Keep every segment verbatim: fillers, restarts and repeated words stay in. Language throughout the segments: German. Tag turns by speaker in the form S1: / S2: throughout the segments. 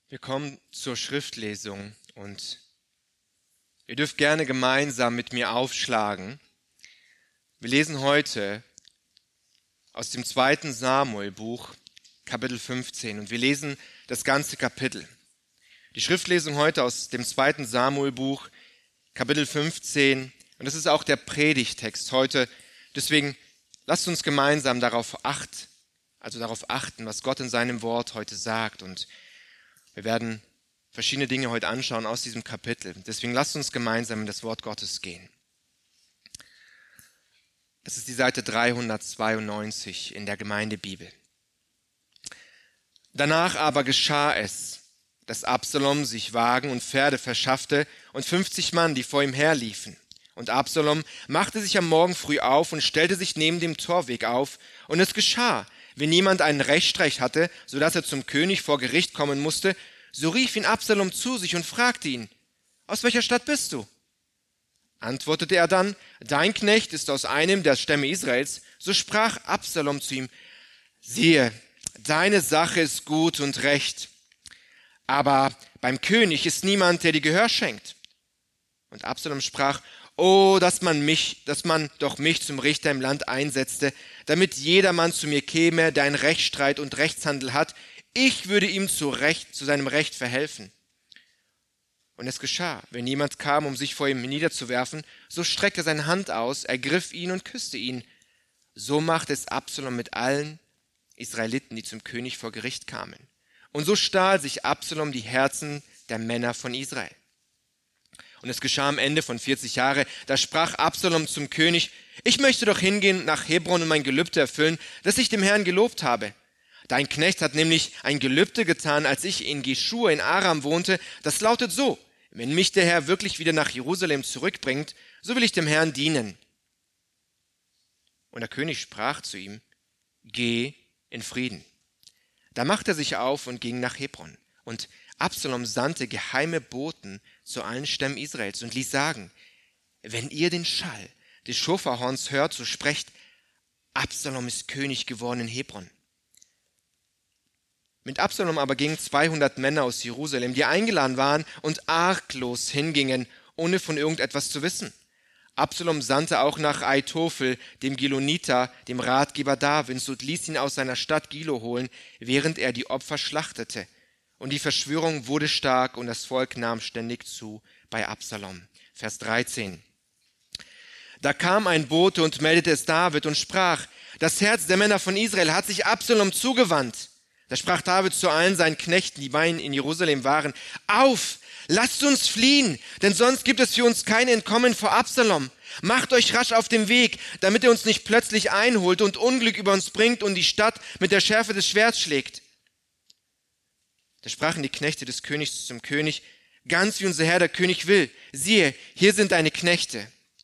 S1: Wir kommen zur Schriftlesung und ihr dürft gerne gemeinsam mit mir aufschlagen. Wir lesen heute aus dem zweiten Samuel-Buch, Kapitel fünfzehn, und wir lesen das ganze Kapitel. Die Schriftlesung heute aus dem zweiten Samuel-Buch, Kapitel fünfzehn, und das ist auch der Predigtext heute. Deswegen lasst uns gemeinsam darauf achten, also darauf achten, was Gott in seinem Wort heute sagt. Und wir werden verschiedene Dinge heute anschauen aus diesem Kapitel. Deswegen lasst uns gemeinsam in das Wort Gottes gehen. Es ist die Seite dreihundertzweiundneunzig in der Gemeindebibel. Danach aber geschah es, dass Absalom sich Wagen und Pferde verschaffte und fünfzig Mann, die vor ihm herliefen. Und Absalom machte sich am Morgen früh auf und stellte sich neben dem Torweg auf. Und es geschah, wenn jemand einen Rechtsstreit hatte, so dass er zum König vor Gericht kommen musste, so rief ihn Absalom zu sich und fragte ihn: Aus welcher Stadt bist du? Antwortete er dann: Dein Knecht ist aus einem der Stämme Israels. So sprach Absalom zu ihm: Siehe, deine Sache ist gut und recht, aber beim König ist niemand, der dir Gehör schenkt. Und Absalom sprach: Oh, dass man mich, dass man doch mich zum Richter im Land einsetzte, damit jedermann zu mir käme, der einen Rechtsstreit und Rechtshandel hat. Ich würde ihm zu Recht, zu seinem Recht verhelfen. Und es geschah, wenn jemand kam, um sich vor ihm niederzuwerfen, so streckte er seine Hand aus, ergriff ihn und küsste ihn. So machte es Absalom mit allen Israeliten, die zum König vor Gericht kamen. Und so stahl sich Absalom die Herzen der Männer von Israel. Und es geschah am Ende von vierzig Jahren, da sprach Absalom zum König: Ich möchte doch hingehen nach Hebron und mein Gelübde erfüllen, das ich dem Herrn gelobt habe. Dein Knecht hat nämlich ein Gelübde getan, als ich in Geschur in Aram wohnte. Das lautet so: Wenn mich der Herr wirklich wieder nach Jerusalem zurückbringt, so will ich dem Herrn dienen. Und der König sprach zu ihm: Geh in Frieden. Da machte er sich auf und ging nach Hebron. Und Absalom sandte geheime Boten zu allen Stämmen Israels und ließ sagen: Wenn ihr den Schall des Schofarhorns hört, so sprecht: Absalom ist König geworden in Hebron. Mit Absalom aber gingen zweihundert Männer aus Jerusalem, die eingeladen waren und arglos hingingen, ohne von irgendetwas zu wissen. Absalom sandte auch nach Ahitophel, dem Giloniter, dem Ratgeber Davids, und ließ ihn aus seiner Stadt Gilo holen, während er die Opfer schlachtete. Und die Verschwörung wurde stark und das Volk nahm ständig zu bei Absalom. Vers dreizehn. Da kam ein Bote und meldete es David und sprach: Das Herz der Männer von Israel hat sich Absalom zugewandt. Da sprach David zu allen seinen Knechten, die bei ihm in Jerusalem waren: Auf, lasst uns fliehen, denn sonst gibt es für uns kein Entkommen vor Absalom. Macht euch rasch auf den Weg, damit er uns nicht plötzlich einholt und Unglück über uns bringt und die Stadt mit der Schärfe des Schwerts schlägt. Da sprachen die Knechte des Königs zum König: Ganz wie unser Herr der König will. Siehe, hier sind deine Knechte.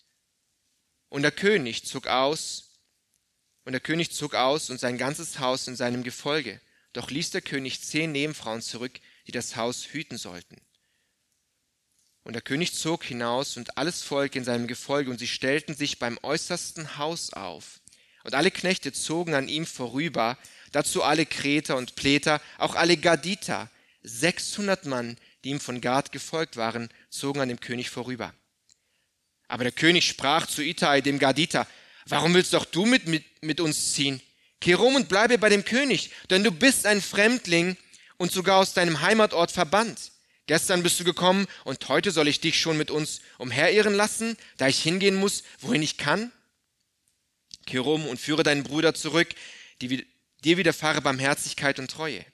S1: Und der König zog aus, und der König zog aus und sein ganzes Haus in seinem Gefolge. Doch ließ der König zehn Nebenfrauen zurück, die das Haus hüten sollten. Und der König zog hinaus und alles Volk in seinem Gefolge, und sie stellten sich beim äußersten Haus auf. Und alle Knechte zogen an ihm vorüber, dazu alle Kreter und Pleter, auch alle Gaditer. Sechshundert Mann, die ihm von Gad gefolgt waren, zogen an dem König vorüber. Aber der König sprach zu Ittai, dem Gaditer: Warum willst doch du mit, mit, mit uns ziehen? Kehr um und bleibe bei dem König, denn du bist ein Fremdling und sogar aus deinem Heimatort verbannt. Gestern bist du gekommen und heute soll ich dich schon mit uns umherirren lassen, da ich hingehen muss, wohin ich kann? Kehr um und führe deinen Bruder zurück, die, dir widerfahre Barmherzigkeit und Treue.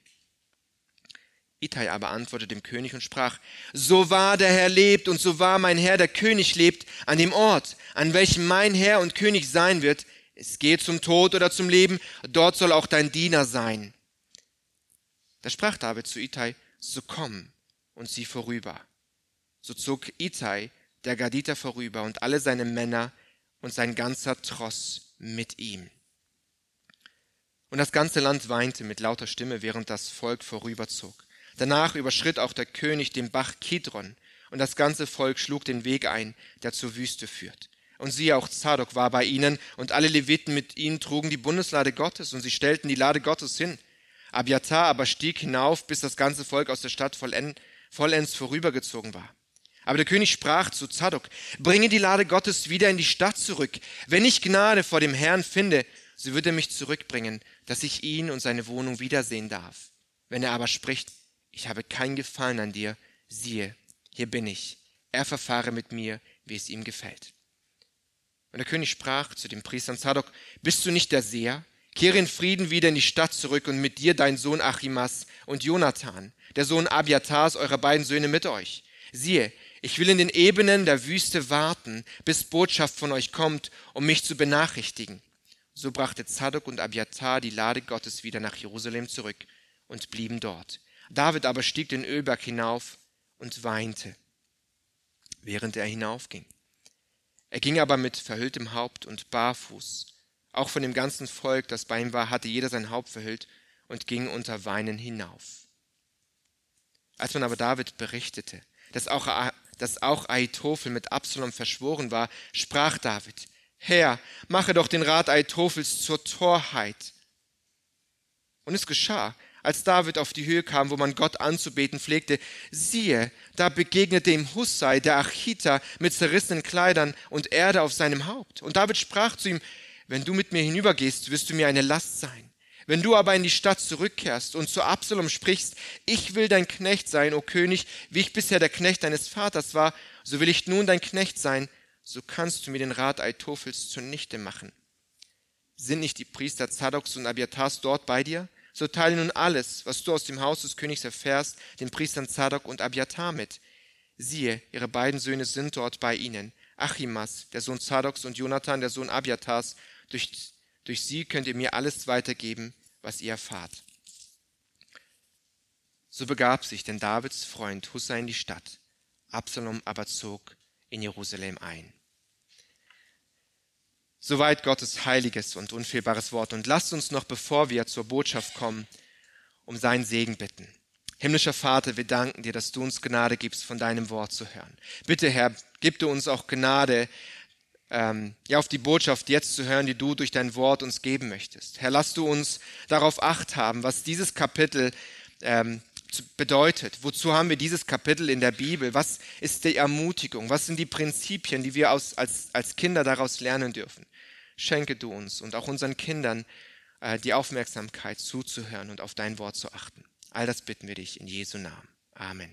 S1: Ittai aber antwortete dem König und sprach: So wahr der Herr lebt und so wahr mein Herr der König lebt, an dem Ort, an welchem mein Herr und König sein wird, es geht zum Tod oder zum Leben, dort soll auch dein Diener sein. Da sprach David zu Ittai: So komm und zieh vorüber. So zog Ittai, der Gaditer, vorüber und alle seine Männer und sein ganzer Tross mit ihm. Und das ganze Land weinte mit lauter Stimme, während das Volk vorüberzog. Danach überschritt auch der König den Bach Kidron, und das ganze Volk schlug den Weg ein, der zur Wüste führt. Und siehe, auch Zadok war bei ihnen, und alle Leviten mit ihnen trugen die Bundeslade Gottes, und sie stellten die Lade Gottes hin. Abiathar aber stieg hinauf, bis das ganze Volk aus der Stadt vollends vorübergezogen war. Aber der König sprach zu Zadok: Bringe die Lade Gottes wieder in die Stadt zurück. Wenn ich Gnade vor dem Herrn finde, so wird er mich zurückbringen, dass ich ihn und seine Wohnung wiedersehen darf. Wenn er aber spricht: Ich habe kein Gefallen an dir, siehe, hier bin ich. Er verfahre mit mir, wie es ihm gefällt. Und der König sprach zu dem Priester Zadok: Bist du nicht der Seher? Kehre in Frieden wieder in die Stadt zurück und mit dir dein Sohn Achimas und Jonathan, der Sohn Abiathars, eure beiden Söhne mit euch. Siehe, ich will in den Ebenen der Wüste warten, bis Botschaft von euch kommt, um mich zu benachrichtigen. So brachte Zadok und Abiathar die Lade Gottes wieder nach Jerusalem zurück und blieben dort. David aber stieg den Ölberg hinauf und weinte, während er hinaufging. Er ging aber mit verhülltem Haupt und barfuß. Auch von dem ganzen Volk, das bei ihm war, hatte jeder sein Haupt verhüllt und ging unter Weinen hinauf. Als man aber David berichtete, dass auch, dass auch Ahitophel mit Absalom verschworen war, sprach David: Herr, mache doch den Rat Ahitophels zur Torheit. Und es geschah, als David auf die Höhe kam, wo man Gott anzubeten pflegte, siehe, da begegnete ihm Hussai, der Achiter, mit zerrissenen Kleidern und Erde auf seinem Haupt. Und David sprach zu ihm: Wenn du mit mir hinübergehst, wirst du mir eine Last sein. Wenn du aber in die Stadt zurückkehrst und zu Absalom sprichst: Ich will dein Knecht sein, o König, wie ich bisher der Knecht deines Vaters war, so will ich nun dein Knecht sein, so kannst du mir den Rat Ahitophels zunichte machen. Sind nicht die Priester Zadoks und Abiathars dort bei dir? So teile nun alles, was du aus dem Haus des Königs erfährst, den Priestern Zadok und Abiathar mit. Siehe, ihre beiden Söhne sind dort bei ihnen, Achimas, der Sohn Zadoks, und Jonathan, der Sohn Abiathars. Durch, durch sie könnt ihr mir alles weitergeben, was ihr erfahrt. So begab sich denn Davids Freund Hussai in die Stadt, Absalom aber zog in Jerusalem ein. Soweit Gottes heiliges und unfehlbares Wort. Und lasst uns noch, bevor wir zur Botschaft kommen, um seinen Segen bitten. Himmlischer Vater, wir danken dir, dass du uns Gnade gibst, von deinem Wort zu hören. Bitte, Herr, gib du uns auch Gnade, ähm, ja, auf die Botschaft jetzt zu hören, die du durch dein Wort uns geben möchtest. Herr, lass du uns darauf Acht haben, was dieses Kapitel ähm, bedeutet. Wozu haben wir dieses Kapitel in der Bibel? Was ist die Ermutigung? Was sind die Prinzipien, die wir aus, als, als Kinder daraus lernen dürfen? Schenke du uns und auch unseren Kindern äh, die Aufmerksamkeit zuzuhören und auf dein Wort zu achten. All das bitten wir dich in Jesu Namen. Amen.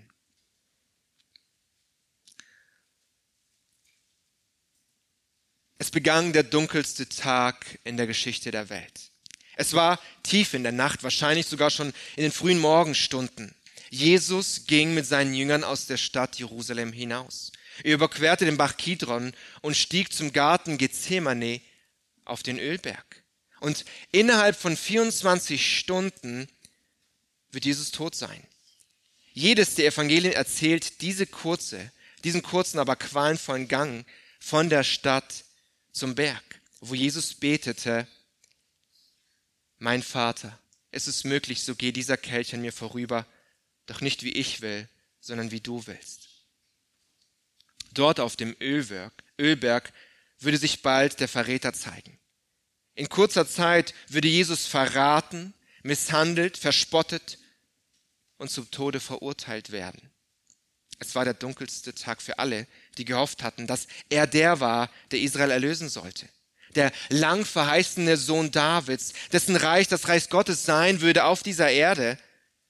S1: Es begann der dunkelste Tag in der Geschichte der Welt. Es war tief in der Nacht, wahrscheinlich sogar schon in den frühen Morgenstunden. Jesus ging mit seinen Jüngern aus der Stadt Jerusalem hinaus. Er überquerte den Bach Kidron und stieg zum Garten Gethsemane auf den Ölberg. Und innerhalb von vierundzwanzig Stunden wird Jesus tot sein. Jedes der Evangelien erzählt diese kurze, diesen kurzen, aber qualvollen Gang von der Stadt zum Berg, wo Jesus betete: Mein Vater, es ist möglich, so geh dieser Kelch an mir vorüber, doch nicht wie ich will, sondern wie du willst. Dort auf dem Ölberg, Ölberg würde sich bald der Verräter zeigen. In kurzer Zeit würde Jesus verraten, misshandelt, verspottet und zum Tode verurteilt werden. Es war der dunkelste Tag für alle, die gehofft hatten, dass er der war, der Israel erlösen sollte. Der lang verheißene Sohn Davids, dessen Reich das Reich Gottes sein würde auf dieser Erde.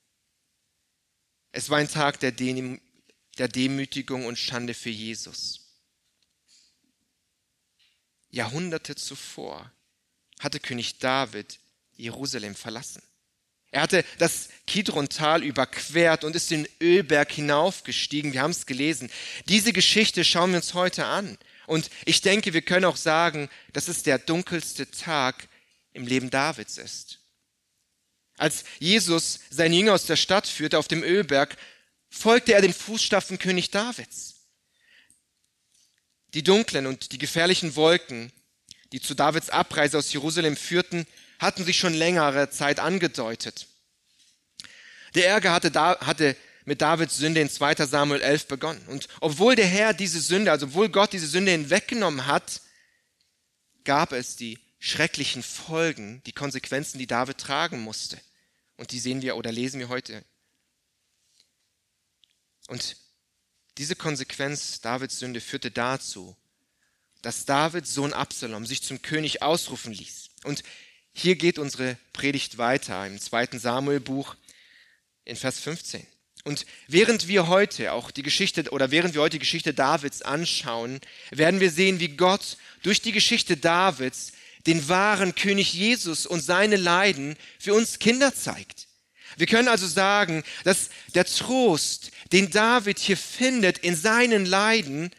S1: Es war ein Tag der, Dem- der Demütigung und Schande für Jesus. Jahrhunderte zuvor hatte König David Jerusalem verlassen. Er hatte das Kidron-Tal überquert und ist den Ölberg hinaufgestiegen. Wir haben es gelesen. Diese Geschichte schauen wir uns heute an. Und ich denke, wir können auch sagen, dass es der dunkelste Tag im Leben Davids ist. Als Jesus seine Jünger aus der Stadt führte auf dem Ölberg, folgte er den Fußstapfen König Davids. Die dunklen und die gefährlichen Wolken, die zu Davids Abreise aus Jerusalem führten, hatten sich schon längere Zeit angedeutet. Der Ärger hatte, da, hatte mit Davids Sünde in zweiter Samuel elf begonnen. Und obwohl der Herr diese Sünde, also obwohl Gott diese Sünde hinweggenommen hat, gab es die schrecklichen Folgen, die Konsequenzen, die David tragen musste. Und die sehen wir oder lesen wir heute. Und diese Konsequenz Davids Sünde führte dazu, dass David, Sohn Absalom, sich zum König ausrufen ließ. Und hier geht unsere Predigt weiter im zweiten Samuelbuch in Vers fünfzehn. Und während wir heute auch die Geschichte oder während wir heute die Geschichte Davids anschauen, werden wir sehen, wie Gott durch die Geschichte Davids den wahren König Jesus und seine Leiden für uns Kinder zeigt. Wir können also sagen, dass der Trost, den David hier findet in seinen Leiden,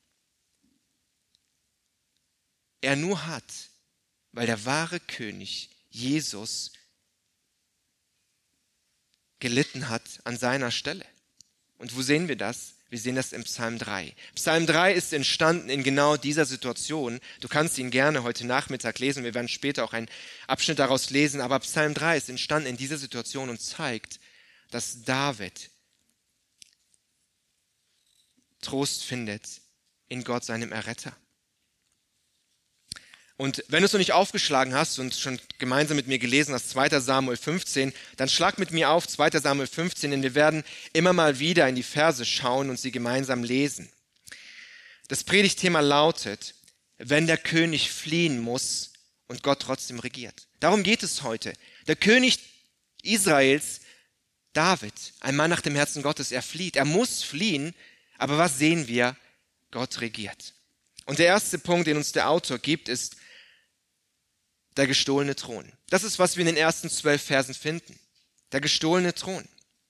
S1: er nur hat, weil der wahre König Jesus gelitten hat an seiner Stelle. Und wo sehen wir das? Wir sehen das im Psalm drei. Psalm drei ist entstanden in genau dieser Situation. Du kannst ihn gerne heute Nachmittag lesen. Wir werden später auch einen Abschnitt daraus lesen. Aber Psalm drei ist entstanden in dieser Situation und zeigt, dass David Trost findet in Gott, seinem Erretter. Und wenn du es noch nicht aufgeschlagen hast und schon gemeinsam mit mir gelesen hast, zweiter Samuel fünfzehn, dann schlag mit mir auf zweiter Samuel fünfzehn, denn wir werden immer mal wieder in die Verse schauen und sie gemeinsam lesen. Das Predigtthema lautet, wenn der König fliehen muss und Gott trotzdem regiert. Darum geht es heute. Der König Israels, David, ein Mann nach dem Herzen Gottes, er flieht. Er muss fliehen, aber was sehen wir? Gott regiert. Und der erste Punkt, den uns der Autor gibt, ist der gestohlene Thron. Das ist, was wir in den ersten zwölf Versen finden. Der gestohlene Thron.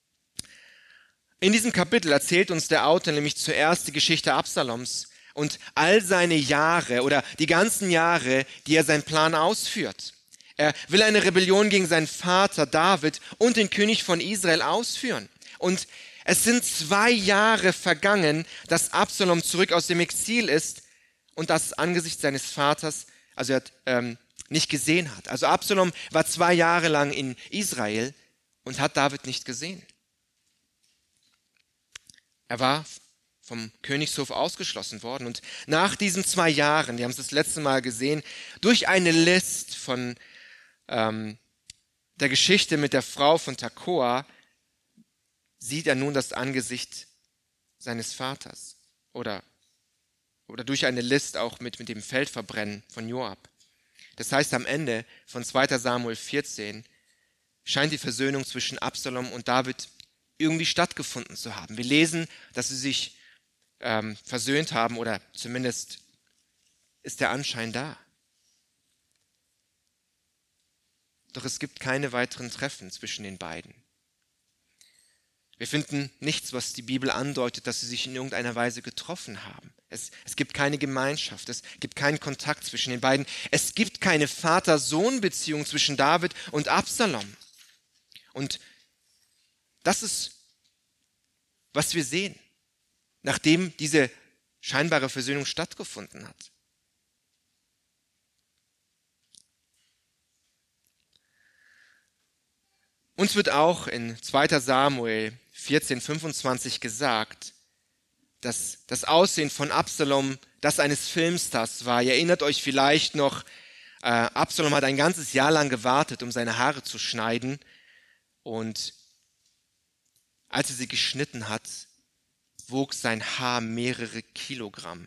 S1: In diesem Kapitel erzählt uns der Autor nämlich zuerst die Geschichte Absaloms und all seine Jahre oder die ganzen Jahre, die er seinen Plan ausführt. Er will eine Rebellion gegen seinen Vater David und den König von Israel ausführen. Und es sind zwei Jahre vergangen, dass Absalom zurück aus dem Exil ist und das angesichts seines Vaters, also er hat, ähm, nicht gesehen hat. Also Absalom war zwei Jahre lang in Israel und hat David nicht gesehen. Er war vom Königshof ausgeschlossen worden. Und nach diesen zwei Jahren, wir haben es das letzte Mal gesehen, durch eine List von ähm, der Geschichte mit der Frau von Tekoa, sieht er nun das Angesicht seines Vaters. Oder, oder durch eine List auch mit, mit dem Feldverbrennen von Joab. Das heißt, am Ende von zweiter Samuel vierzehn scheint die Versöhnung zwischen Absalom und David irgendwie stattgefunden zu haben. Wir lesen, dass sie sich ähm, versöhnt haben oder zumindest ist der Anschein da. Doch es gibt keine weiteren Treffen zwischen den beiden. Wir finden nichts, was die Bibel andeutet, dass sie sich in irgendeiner Weise getroffen haben. Es, es gibt keine Gemeinschaft, es gibt keinen Kontakt zwischen den beiden. Es gibt keine Vater-Sohn-Beziehung zwischen David und Absalom. Und das ist, was wir sehen, nachdem diese scheinbare Versöhnung stattgefunden hat. Uns wird auch in zweiter Samuel vierzehn fünfundzwanzig gesagt, dass das Aussehen von Absalom das eines Filmstars war. Ihr erinnert euch vielleicht noch, äh, Absalom hat ein ganzes Jahr lang gewartet, um seine Haare zu schneiden. Und als er sie geschnitten hat, wog sein Haar mehrere Kilogramm.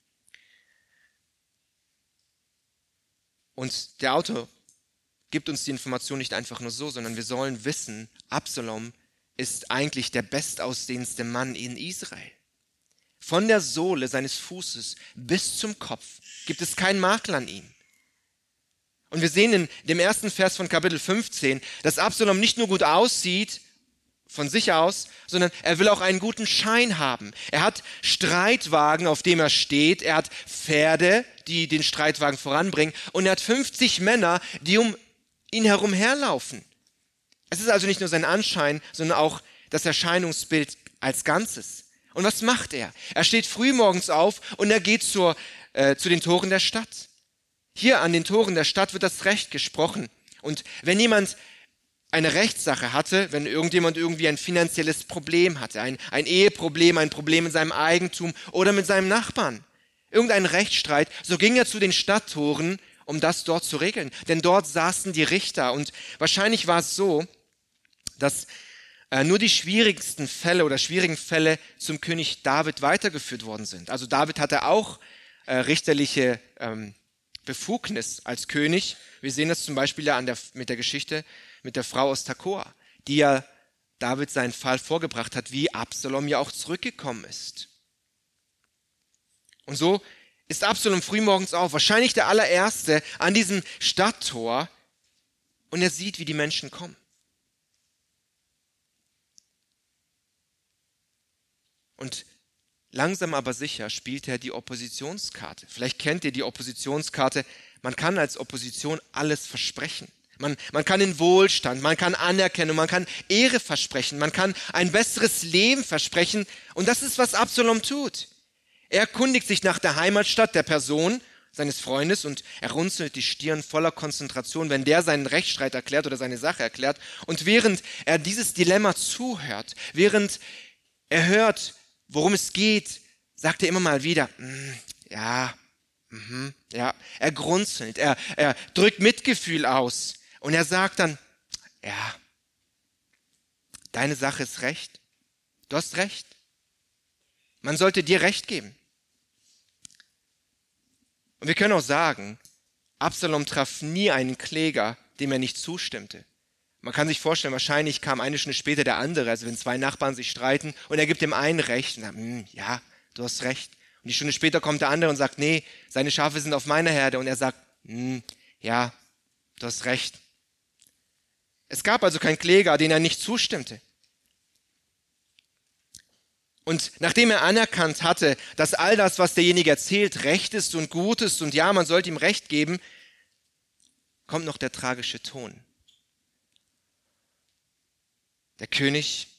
S1: Und der Autor gibt uns die Information nicht einfach nur so, sondern wir sollen wissen, Absalom ist eigentlich der bestaussehendste Mann in Israel. Von der Sohle seines Fußes bis zum Kopf gibt es keinen Makel an ihm. Und wir sehen in dem ersten Vers von Kapitel fünfzehn, dass Absalom nicht nur gut aussieht von sich aus, sondern er will auch einen guten Schein haben. Er hat Streitwagen, auf dem er steht. Er hat Pferde, die den Streitwagen voranbringen. Und er hat fünfzig Männer, die um ihn herum herlaufen. Es ist also nicht nur sein Anschein, sondern auch das Erscheinungsbild als Ganzes. Und was macht er? Er steht frühmorgens auf und er geht zur, äh, zu den Toren der Stadt. Hier an den Toren der Stadt wird das Recht gesprochen. Und wenn jemand eine Rechtssache hatte, wenn irgendjemand irgendwie ein finanzielles Problem hatte, ein, ein Eheproblem, ein Problem in seinem Eigentum oder mit seinem Nachbarn, irgendein Rechtsstreit, so ging er zu den Stadttoren, um das dort zu regeln. Denn dort saßen die Richter und wahrscheinlich war es so, dass äh, nur die schwierigsten Fälle oder schwierigen Fälle zum König David weitergeführt worden sind. Also David hatte auch äh, richterliche ähm, Befugnis als König. Wir sehen das zum Beispiel ja an der, mit der Geschichte mit der Frau aus Tekoa, die ja David seinen Fall vorgebracht hat, wie Absalom ja auch zurückgekommen ist. Und so ist Absalom frühmorgens auf, wahrscheinlich der allererste an diesem Stadttor, und er sieht, wie die Menschen kommen. Und langsam aber sicher spielt er die Oppositionskarte. Vielleicht kennt ihr die Oppositionskarte. Man kann als Opposition alles versprechen. Man, man kann den Wohlstand, man kann Anerkennung, man kann Ehre versprechen, man kann ein besseres Leben versprechen. Und das ist, was Absalom tut. Er erkundigt sich nach der Heimatstadt der Person, seines Freundes, und er runzelt die Stirn voller Konzentration, wenn der seinen Rechtsstreit erklärt oder seine Sache erklärt. Und während er dieses Dilemma zuhört, während er hört, worum es geht, sagt er immer mal wieder, mm, ja, mm, ja. Er grunzelt, er, er drückt Mitgefühl aus und er sagt dann, ja, deine Sache ist recht, du hast recht. Man sollte dir Recht geben. Und wir können auch sagen, Absalom traf nie einen Kläger, dem er nicht zustimmte. Man kann sich vorstellen, wahrscheinlich kam eine Stunde später der andere, also wenn zwei Nachbarn sich streiten und er gibt dem einen Recht und sagt, hm, ja, du hast recht. Und die Stunde später kommt der andere und sagt, nee, seine Schafe sind auf meiner Herde, und er sagt, hm, ja, du hast recht. Es gab also keinen Kläger, den er nicht zustimmte. Und nachdem er anerkannt hatte, dass all das, was derjenige erzählt, recht ist und gut ist und ja, man sollte ihm Recht geben, kommt noch der tragische Ton. Der König,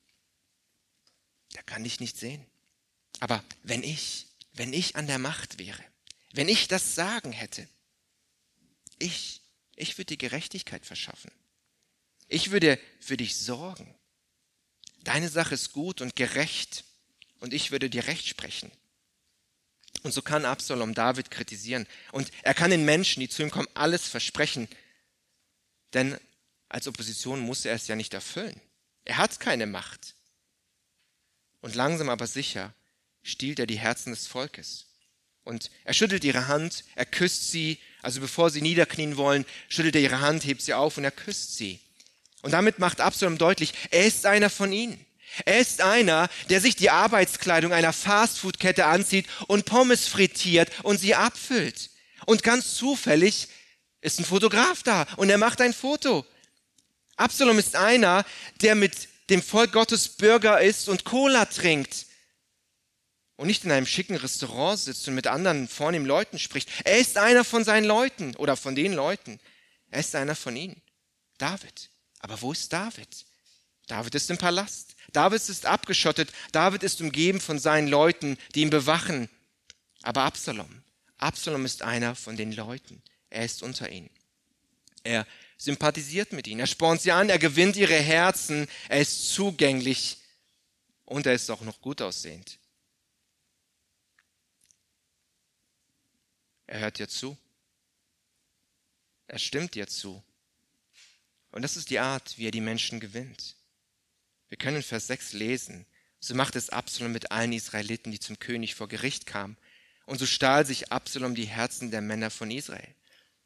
S1: der kann dich nicht sehen. Aber wenn ich, wenn ich an der Macht wäre, wenn ich das Sagen hätte, ich, ich würde dir Gerechtigkeit verschaffen. Ich würde für dich sorgen. Deine Sache ist gut und gerecht und ich würde dir Recht sprechen. Und so kann Absalom David kritisieren. Und er kann den Menschen, die zu ihm kommen, alles versprechen. Denn als Opposition muss er es ja nicht erfüllen. Er hat keine Macht. Und langsam aber sicher stiehlt er die Herzen des Volkes. Und er schüttelt ihre Hand, er küsst sie, also bevor sie niederknien wollen, schüttelt er ihre Hand, hebt sie auf und er küsst sie. Und damit macht Absalom deutlich, er ist einer von ihnen. Er ist einer, der sich die Arbeitskleidung einer Fastfood-Kette anzieht und Pommes frittiert und sie abfüllt. Und ganz zufällig ist ein Fotograf da und er macht ein Foto. Absalom ist einer, der mit dem Volk Gottes Burger isst und Cola trinkt und nicht in einem schicken Restaurant sitzt und mit anderen vornehmen Leuten spricht. Er ist einer von seinen Leuten oder von den Leuten. Er ist einer von ihnen. David. Aber wo ist David? David ist im Palast. David ist abgeschottet. David ist umgeben von seinen Leuten, die ihn bewachen. Aber Absalom, Absalom ist einer von den Leuten. Er ist unter ihnen. Er sympathisiert mit ihnen. Er spornt sie an. Er gewinnt ihre Herzen. Er ist zugänglich. Und er ist auch noch gut aussehend. Er hört dir zu. Er stimmt dir zu. Und das ist die Art, wie er die Menschen gewinnt. Wir können in Vers sechs lesen, so macht es Absalom mit allen Israeliten, die zum König vor Gericht kamen. Und so stahl sich Absalom die Herzen der Männer von Israel.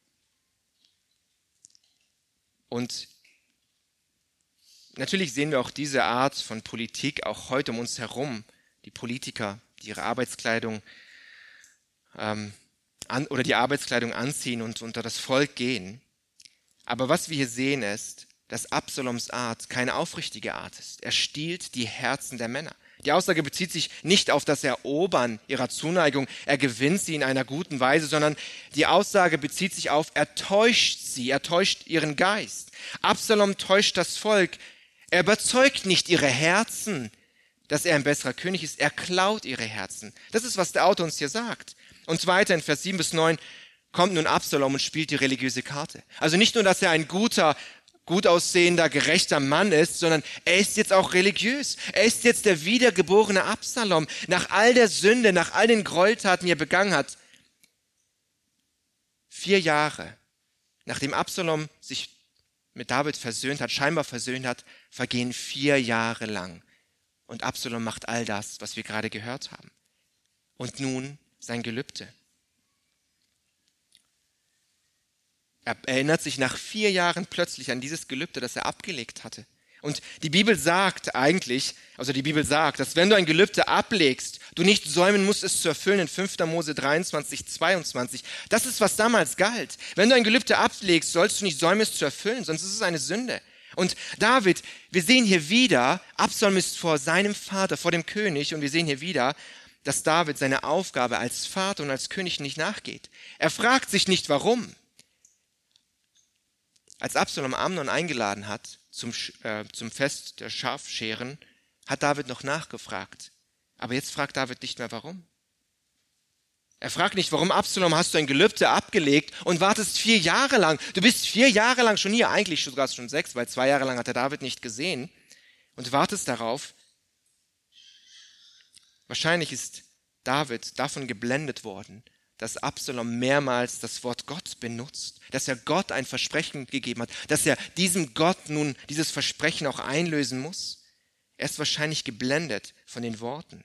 S1: Und natürlich sehen wir auch diese Art von Politik auch heute um uns herum. Die Politiker, die ihre Arbeitskleidung ähm, an, oder die Arbeitskleidung anziehen und unter das Volk gehen. Aber was wir hier sehen ist, dass Absaloms Art keine aufrichtige Art ist. Er stiehlt die Herzen der Männer. Die Aussage bezieht sich nicht auf das Erobern ihrer Zuneigung, er gewinnt sie in einer guten Weise, sondern die Aussage bezieht sich auf, er täuscht sie, er täuscht ihren Geist. Absalom täuscht das Volk, er überzeugt nicht ihre Herzen, dass er ein besserer König ist, er klaut ihre Herzen. Das ist, was der Autor uns hier sagt. Und weiter in Vers sieben bis neun kommt nun Absalom und spielt die religiöse Karte. Also nicht nur, dass er ein guter, gut aussehender, gerechter Mann ist, sondern er ist jetzt auch religiös. Er ist jetzt der wiedergeborene Absalom. Nach all der Sünde, nach all den Gräueltaten, die er begangen hat. Vier Jahre, nachdem Absalom sich mit David versöhnt hat, scheinbar versöhnt hat, vergehen vier Jahre lang. Und Absalom macht all das, was wir gerade gehört haben. Und nun sein Gelübde. Er erinnert sich nach vier Jahren plötzlich an dieses Gelübde, das er abgelegt hatte. Und die Bibel sagt eigentlich, also die Bibel sagt, dass wenn du ein Gelübde ablegst, du nicht säumen musst, es zu erfüllen in fünfter Mose dreiundzwanzig, zweiundzwanzig. Das ist, was damals galt. Wenn du ein Gelübde ablegst, sollst du nicht säumen, es zu erfüllen, sonst ist es eine Sünde. Und David, wir sehen hier wieder, Absalom ist vor seinem Vater, vor dem König, und wir sehen hier wieder, dass David seine Aufgabe als Vater und als König nicht nachgeht. Er fragt sich nicht, warum. Als Absalom Amnon eingeladen hat zum, äh, zum Fest der Schafscheren, hat David noch nachgefragt. Aber jetzt fragt David nicht mehr, warum. Er fragt nicht, warum, Absalom, hast du ein Gelübde abgelegt und wartest vier Jahre lang. Du bist vier Jahre lang schon hier, eigentlich sogar schon sechs, weil zwei Jahre lang hat er David nicht gesehen und wartest darauf. Wahrscheinlich ist David davon geblendet worden, dass Absalom mehrmals das Wort Gott benutzt, dass er Gott ein Versprechen gegeben hat, dass er diesem Gott nun dieses Versprechen auch einlösen muss. Er ist wahrscheinlich geblendet von den Worten.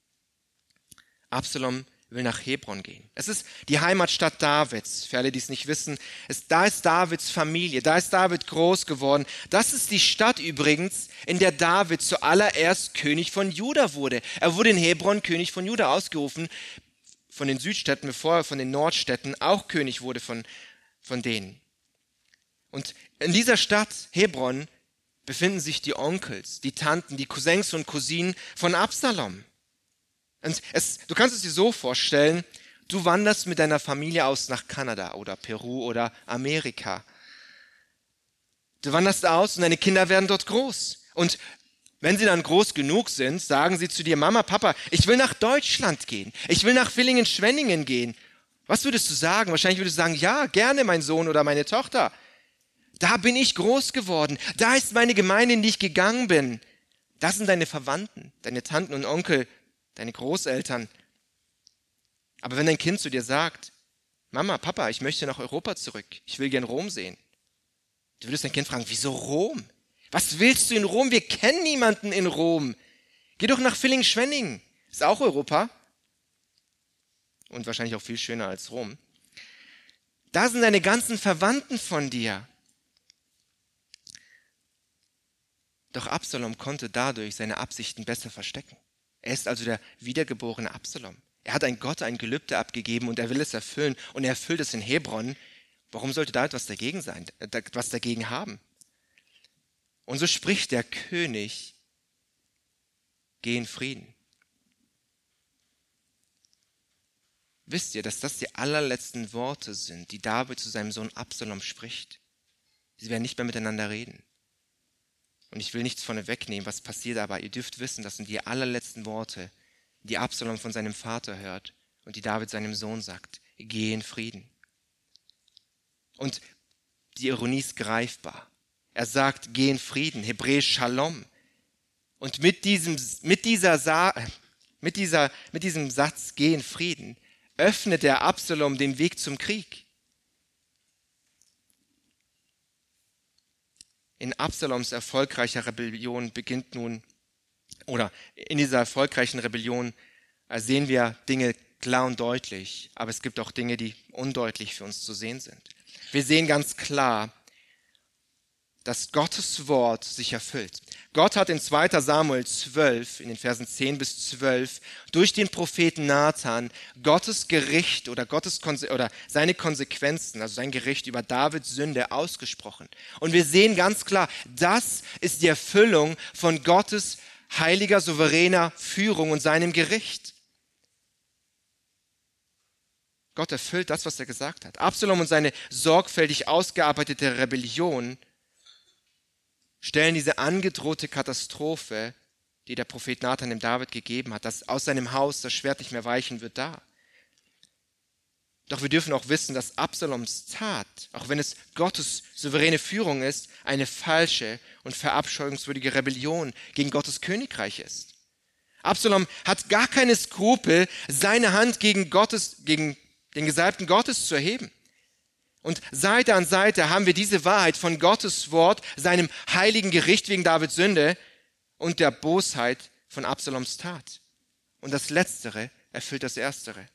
S1: Absalom will nach Hebron gehen. Es ist die Heimatstadt Davids, für alle, die es nicht wissen. Es, da ist Davids Familie, da ist David groß geworden. Das ist die Stadt übrigens, in der David zuallererst König von Juda wurde. Er wurde in Hebron König von Juda ausgerufen, von den Südstädten, bevor er von den Nordstädten auch König wurde von, von denen. Und in dieser Stadt Hebron befinden sich die Onkels, die Tanten, die Cousins und Cousinen von Absalom. Und es, du kannst es dir so vorstellen, du wanderst mit deiner Familie aus nach Kanada oder Peru oder Amerika. Du wanderst aus und deine Kinder werden dort groß. Und wenn sie dann groß genug sind, sagen sie zu dir, Mama, Papa, ich will nach Deutschland gehen. Ich will nach Villingen-Schwenningen gehen. Was würdest du sagen? Wahrscheinlich würdest du sagen, ja, gerne, mein Sohn oder meine Tochter. Da bin ich groß geworden. Da ist meine Gemeinde, in die ich gegangen bin. Das sind deine Verwandten, deine Tanten und Onkel, deine Großeltern. Aber wenn dein Kind zu dir sagt, Mama, Papa, ich möchte nach Europa zurück. Ich will gern Rom sehen. Du würdest dein Kind fragen, wieso Rom? Was willst du in Rom? Wir kennen niemanden in Rom. Geh doch nach Villingen-Schwenningen. Ist auch Europa. Und wahrscheinlich auch viel schöner als Rom. Da sind deine ganzen Verwandten von dir. Doch Absalom konnte dadurch seine Absichten besser verstecken. Er ist also der wiedergeborene Absalom. Er hat ein Gott ein Gelübde abgegeben und er will es erfüllen und er erfüllt es in Hebron. Warum sollte da etwas dagegen sein, etwas dagegen haben? Und so spricht der König, geh in Frieden. Wisst ihr, dass das die allerletzten Worte sind, die David zu seinem Sohn Absalom spricht? Sie werden nicht mehr miteinander reden. Und ich will nichts von wegnehmen, was passiert, aber ihr dürft wissen, das sind die allerletzten Worte, die Absalom von seinem Vater hört und die David seinem Sohn sagt, geh in Frieden. Und die Ironie ist greifbar. Er sagt, geh in Frieden, hebräisch Shalom. Und mit diesem, mit dieser, Sa- mit dieser, mit diesem Satz, geh in Frieden, öffnet der Absalom den Weg zum Krieg. In Absaloms erfolgreicher Rebellion beginnt nun, oder in dieser erfolgreichen Rebellion sehen wir Dinge klar und deutlich, aber es gibt auch Dinge, die undeutlich für uns zu sehen sind. Wir sehen ganz klar, dass Gottes Wort sich erfüllt. Gott hat in zweiter Samuel zwölf, in den Versen zehn bis zwölf, durch den Propheten Nathan Gottes Gericht oder, Gottes Konse- oder seine Konsequenzen, also sein Gericht über Davids Sünde ausgesprochen. Und wir sehen ganz klar, das ist die Erfüllung von Gottes heiliger, souveräner Führung und seinem Gericht. Gott erfüllt das, was er gesagt hat. Absalom und seine sorgfältig ausgearbeitete Rebellion stellen diese angedrohte Katastrophe, die der Prophet Nathan dem David gegeben hat, dass aus seinem Haus das Schwert nicht mehr weichen wird, dar. Doch wir dürfen auch wissen, dass Absaloms Tat, auch wenn es Gottes souveräne Führung ist, eine falsche und verabscheuungswürdige Rebellion gegen Gottes Königreich ist. Absalom hat gar keine Skrupel, seine Hand gegen Gottes, gegen den Gesalbten Gottes zu erheben. Und Seite an Seite haben wir diese Wahrheit von Gottes Wort, seinem heiligen Gericht wegen Davids Sünde und der Bosheit von Absaloms Tat. Und das Letztere erfüllt das Erstere.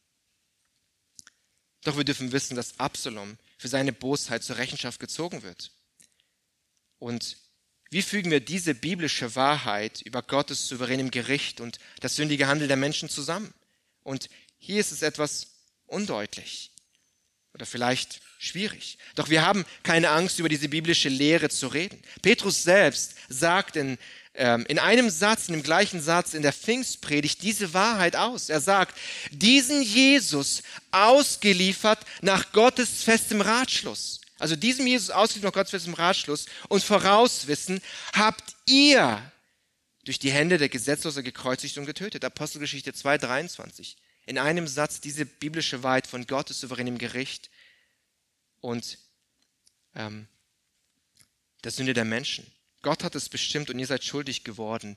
S1: Doch wir dürfen wissen, dass Absalom für seine Bosheit zur Rechenschaft gezogen wird. Und wie fügen wir diese biblische Wahrheit über Gottes souveränem Gericht und das sündige Handeln der Menschen zusammen? Und hier ist es etwas undeutlich oder vielleicht schwierig. Doch wir haben keine Angst, über diese biblische Lehre zu reden. Petrus selbst sagt in, ähm, in einem Satz, in dem gleichen Satz in der Pfingstpredigt diese Wahrheit aus. Er sagt, diesen Jesus ausgeliefert nach Gottes festem Ratschluss. Also diesem Jesus ausgeliefert nach Gottes festem Ratschluss und Vorauswissen habt ihr durch die Hände der Gesetzlosen gekreuzigt und getötet. Apostelgeschichte zwei, dreiundzwanzig. In einem Satz diese biblische Wahrheit von Gottes souveränem Gericht und ähm, der Sünde der Menschen. Gott hat es bestimmt und ihr seid schuldig geworden.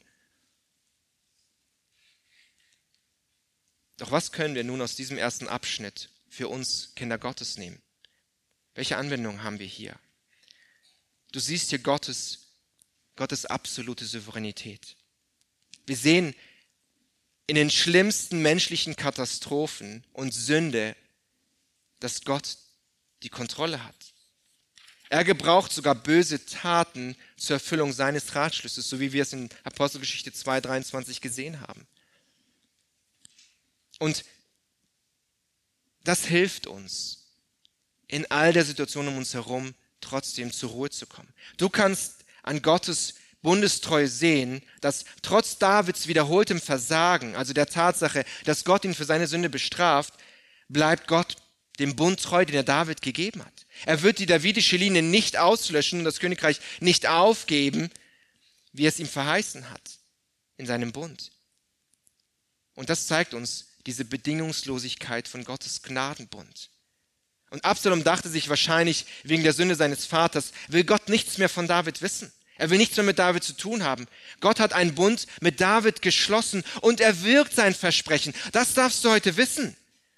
S1: Doch was können wir nun aus diesem ersten Abschnitt für uns Kinder Gottes nehmen? Welche Anwendung haben wir hier? Du siehst hier Gottes, Gottes absolute Souveränität. Wir sehen in den schlimmsten menschlichen Katastrophen und Sünde, dass Gott die Kontrolle hat. Er gebraucht sogar böse Taten zur Erfüllung seines Ratschlusses, so wie wir es in Apostelgeschichte zwei, dreiundzwanzig gesehen haben. Und das hilft uns, in all der Situation um uns herum trotzdem zur Ruhe zu kommen. Du kannst an Gottes Bundestreue sehen, dass trotz Davids wiederholtem Versagen, also der Tatsache, dass Gott ihn für seine Sünde bestraft, bleibt Gott dem Bund treu, den er David gegeben hat. Er wird die davidische Linie nicht auslöschen und das Königreich nicht aufgeben, wie er es ihm verheißen hat in seinem Bund. Und das zeigt uns diese Bedingungslosigkeit von Gottes Gnadenbund. Und Absalom dachte sich wahrscheinlich wegen der Sünde seines Vaters, will Gott nichts mehr von David wissen. Er will nichts mehr mit David zu tun haben. Gott hat einen Bund mit David geschlossen und er wirkt sein Versprechen. Das darfst du heute wissen.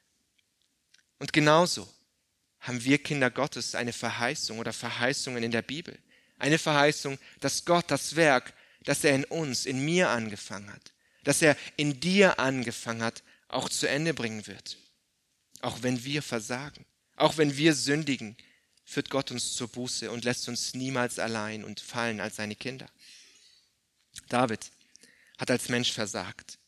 S1: Und genauso haben wir Kinder Gottes eine Verheißung oder Verheißungen in der Bibel. Eine Verheißung, dass Gott das Werk, das er in uns, in mir angefangen hat, das er in dir angefangen hat, auch zu Ende bringen wird. Auch wenn wir versagen, auch wenn wir sündigen, führt Gott uns zur Buße und lässt uns niemals allein und fallen als seine Kinder. David hat als Mensch versagt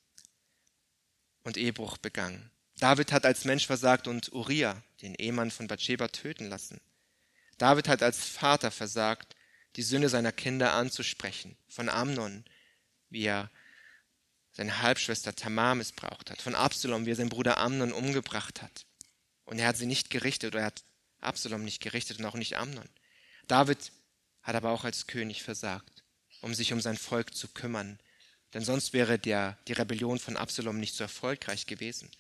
S1: und Ehebruch begangen. David hat als Mensch versagt und Uriah, den Ehemann von Bathscheba, töten lassen. David hat als Vater versagt, die Sünde seiner Kinder anzusprechen. Von Amnon, wie er seine Halbschwester Tamar missbraucht hat. Von Absalom, wie er seinen Bruder Amnon umgebracht hat. Und er hat sie nicht gerichtet, oder er hat Absalom nicht gerichtet und auch nicht Amnon. David hat aber auch als König versagt, um sich um sein Volk zu kümmern. Denn sonst wäre der, die Rebellion von Absalom nicht so erfolgreich gewesen.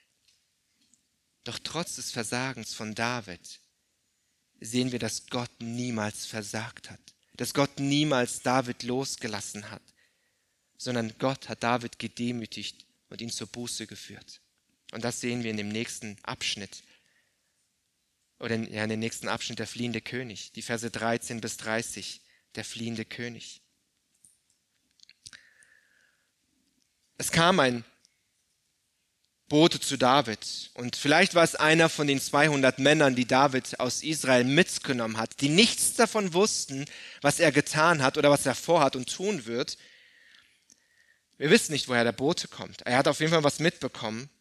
S1: Doch trotz des Versagens von David sehen wir, dass Gott niemals versagt hat. Dass Gott niemals David losgelassen hat. Sondern Gott hat David gedemütigt und ihn zur Buße geführt. Und das sehen wir in dem nächsten Abschnitt. Oder in, ja, in dem nächsten Abschnitt, der fliehende König. Die Verse dreizehn bis dreißig, der fliehende König. Es kam ein Bote zu David. Und vielleicht war es einer von den zweihundert Männern, die David aus Israel mitgenommen hat, die nichts davon wussten, was er getan hat oder was er vorhat und tun wird. Wir wissen nicht, woher der Bote kommt. Er hat auf jeden Fall was mitbekommen.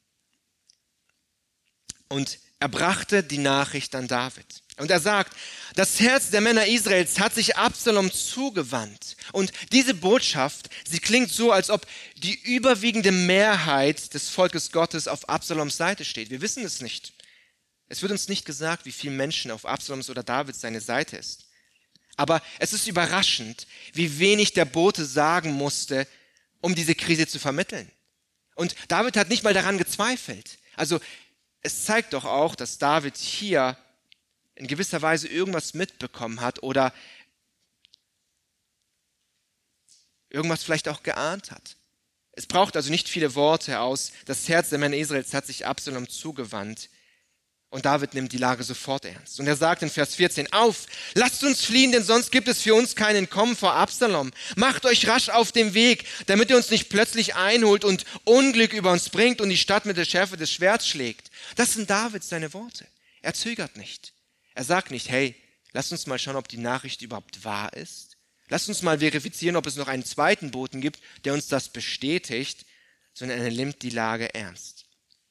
S1: Und er brachte die Nachricht an David. Und er sagt, das Herz der Männer Israels hat sich Absalom zugewandt. Und diese Botschaft, sie klingt so, als ob die überwiegende Mehrheit des Volkes Gottes auf Absaloms Seite steht. Wir wissen es nicht. Es wird uns nicht gesagt, wie viele Menschen auf Absaloms oder Davids seine Seite ist. Aber es ist überraschend, wie wenig der Bote sagen musste, um diese Krise zu vermitteln. Und David hat nicht mal daran gezweifelt. Also es zeigt doch auch, dass David hier in gewisser Weise irgendwas mitbekommen hat oder irgendwas vielleicht auch geahnt hat. Es braucht also nicht viele Worte aus. Das Herz der Männer Israels hat sich Absalom zugewandt. Und David nimmt die Lage sofort ernst. Und er sagt in Vers vierzehn, auf, lasst uns fliehen, denn sonst gibt es für uns kein Entkommen vor Absalom. Macht euch rasch auf den Weg, damit ihr uns nicht plötzlich einholt und Unglück über uns bringt und die Stadt mit der Schärfe des Schwerts schlägt. Das sind Davids seine Worte. Er zögert nicht. Er sagt nicht, hey, lasst uns mal schauen, ob die Nachricht überhaupt wahr ist. Lasst uns mal verifizieren, ob es noch einen zweiten Boten gibt, der uns das bestätigt, sondern er nimmt die Lage ernst.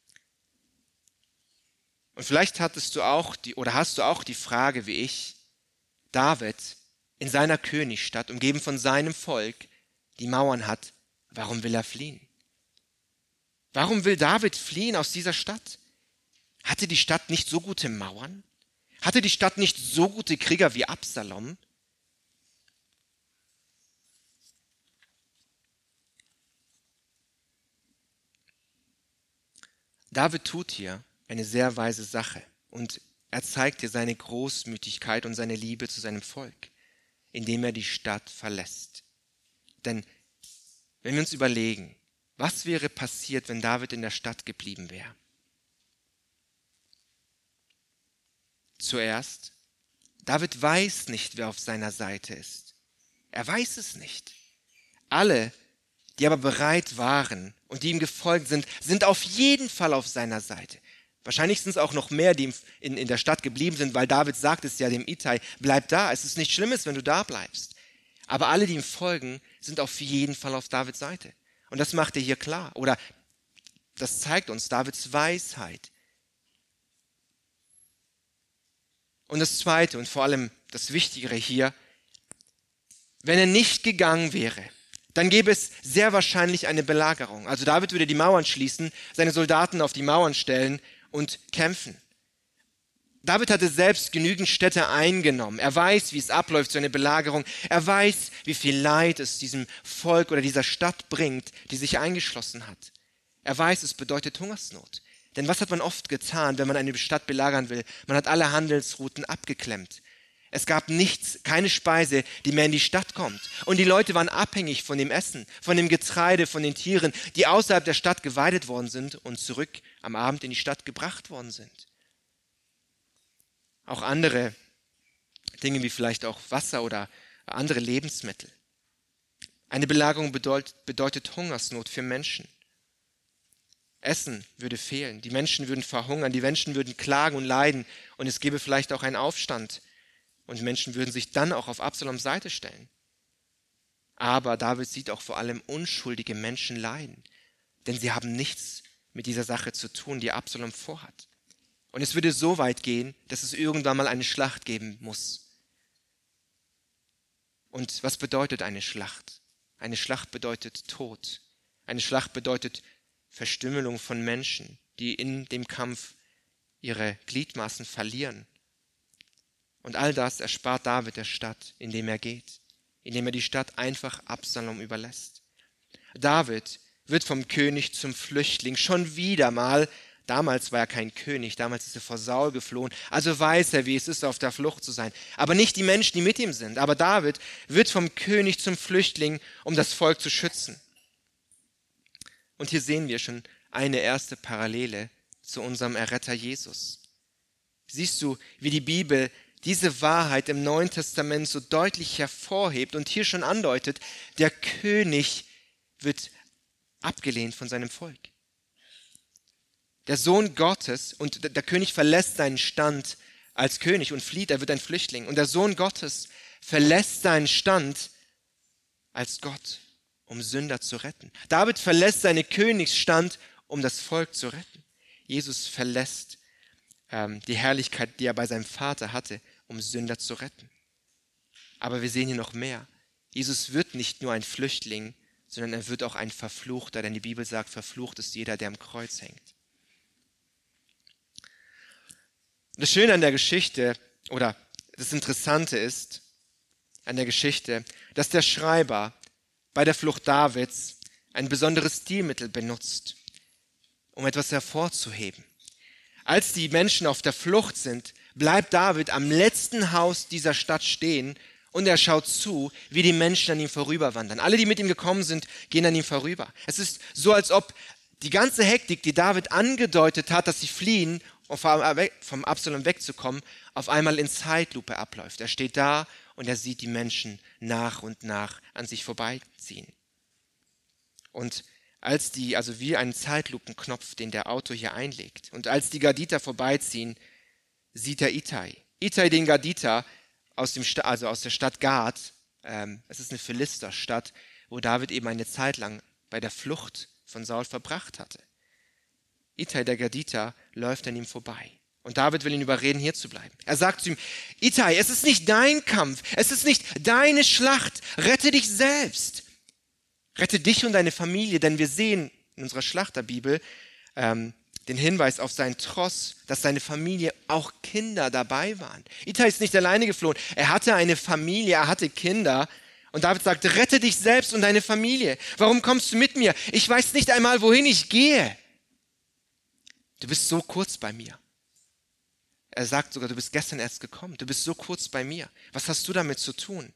S1: Und vielleicht hattest du auch die, oder hast du auch die Frage wie ich, David in seiner Königsstadt, umgeben von seinem Volk, die Mauern hat, warum will er fliehen? Warum will David fliehen aus dieser Stadt? Hatte die Stadt nicht so gute Mauern? Hatte die Stadt nicht so gute Krieger wie Absalom? David tut hier eine sehr weise Sache und er zeigt dir seine Großmütigkeit und seine Liebe zu seinem Volk, indem er die Stadt verlässt. Denn wenn wir uns überlegen, was wäre passiert, wenn David in der Stadt geblieben wäre? Zuerst, David weiß nicht, wer auf seiner Seite ist. Er weiß es nicht. Alle, die aber bereit waren und die ihm gefolgt sind, sind auf jeden Fall auf seiner Seite. Wahrscheinlich sind es auch noch mehr, die in, in der Stadt geblieben sind, weil David sagt es ja dem Ittai, bleib da, es ist nichts Schlimmes, wenn du da bleibst. Aber alle, die ihm folgen, sind auf jeden Fall auf Davids Seite. Und das macht er hier klar. Oder das zeigt uns Davids Weisheit. Und das Zweite und vor allem das Wichtigere hier, wenn er nicht gegangen wäre, dann gäbe es sehr wahrscheinlich eine Belagerung. Also David würde die Mauern schließen, seine Soldaten auf die Mauern stellen und kämpfen. David hatte selbst genügend Städte eingenommen. Er weiß, wie es abläuft, so eine Belagerung. Er weiß, wie viel Leid es diesem Volk oder dieser Stadt bringt, die sich eingeschlossen hat. Er weiß, es bedeutet Hungersnot. Denn was hat man oft getan, wenn man eine Stadt belagern will? Man hat alle Handelsrouten abgeklemmt. Es gab nichts, keine Speise, die mehr in die Stadt kommt. Und die Leute waren abhängig von dem Essen, von dem Getreide, von den Tieren, die außerhalb der Stadt geweidet worden sind und zurück am Abend in die Stadt gebracht worden sind. Auch andere Dinge wie vielleicht auch Wasser oder andere Lebensmittel. Eine Belagerung bedeutet, bedeutet Hungersnot für Menschen. Essen würde fehlen, die Menschen würden verhungern, die Menschen würden klagen und leiden und es gäbe vielleicht auch einen Aufstand. Und Menschen würden sich dann auch auf Absaloms Seite stellen. Aber David sieht auch vor allem unschuldige Menschen leiden. Denn sie haben nichts mit dieser Sache zu tun, die Absalom vorhat. Und es würde so weit gehen, dass es irgendwann mal eine Schlacht geben muss. Und was bedeutet eine Schlacht? Eine Schlacht bedeutet Tod. Eine Schlacht bedeutet Verstümmelung von Menschen, die in dem Kampf ihre Gliedmaßen verlieren. Und all das erspart David der Stadt, indem er geht, indem er die Stadt einfach Absalom überlässt. David wird vom König zum Flüchtling, schon wieder mal. Damals war er kein König, damals ist er vor Saul geflohen, also weiß er, wie es ist, auf der Flucht zu sein. Aber nicht die Menschen, die mit ihm sind. Aber David wird vom König zum Flüchtling, um das Volk zu schützen. Und hier sehen wir schon eine erste Parallele zu unserem Erretter Jesus. Siehst du, wie die Bibel diese Wahrheit im Neuen Testament so deutlich hervorhebt und hier schon andeutet, der König wird abgelehnt von seinem Volk. Der Sohn Gottes, und der König verlässt seinen Stand als König und flieht, er wird ein Flüchtling. Und der Sohn Gottes verlässt seinen Stand als Gott, um Sünder zu retten. David verlässt seinen Königsstand, um das Volk zu retten. Jesus verlässt ähm, die Herrlichkeit, die er bei seinem Vater hatte, um Sünder zu retten. Aber wir sehen hier noch mehr. Jesus wird nicht nur ein Flüchtling, sondern er wird auch ein Verfluchter, denn die Bibel sagt, verflucht ist jeder, der am Kreuz hängt. Das Schöne an der Geschichte, oder das Interessante ist an der Geschichte, dass der Schreiber bei der Flucht Davids ein besonderes Stilmittel benutzt, um etwas hervorzuheben. Als die Menschen auf der Flucht sind, bleibt David am letzten Haus dieser Stadt stehen und er schaut zu, wie die Menschen an ihm vorüberwandern. Alle, die mit ihm gekommen sind, gehen an ihm vorüber. Es ist so, als ob die ganze Hektik, die David angedeutet hat, dass sie fliehen, um vom Absalom wegzukommen, auf einmal in Zeitlupe abläuft. Er steht da und er sieht die Menschen nach und nach an sich vorbeiziehen. Und als die, also wie ein Zeitlupenknopf, den der Autor hier einlegt, und als die Gaditer vorbeiziehen, sieht er Ittai. Ittai, den Gaditer, aus dem Sta- also aus der Stadt Gad, ähm, es ist eine Philisterstadt, wo David eben eine Zeit lang bei der Flucht von Saul verbracht hatte. Ittai, der Gaditer, läuft an ihm vorbei. Und David will ihn überreden, hier zu bleiben. Er sagt zu ihm, Ittai, es ist nicht dein Kampf, es ist nicht deine Schlacht, rette dich selbst. Rette dich und deine Familie, denn wir sehen in unserer Schlachterbibel ähm, den Hinweis auf seinen Tross, dass seine Familie auch Kinder dabei waren. Ittai ist nicht alleine geflohen, er hatte eine Familie, er hatte Kinder. Und David sagt, rette dich selbst und deine Familie. Warum kommst du mit mir? Ich weiß nicht einmal, wohin ich gehe. Du bist so kurz bei mir. Er sagt sogar, du bist gestern erst gekommen. Du bist so kurz bei mir. Was hast du damit zu tun?